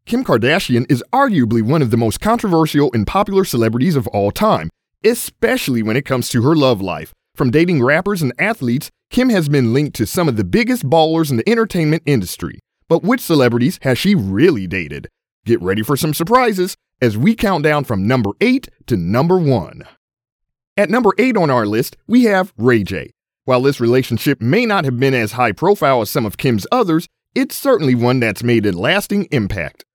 Kim Kardashian is arguably one of the most controversial and popular celebrities of all time, especially when it comes to her love life. From dating rappers and athletes, Kim has been linked to some of the biggest ballers in the entertainment industry. But which celebrities has she really dated? Get ready for some surprises as we count down from number 8 to number 1. At number 8 on our list, we have Ray J. While this relationship may not have been as high profile as some of Kim's others, it's certainly one that's made a lasting impact.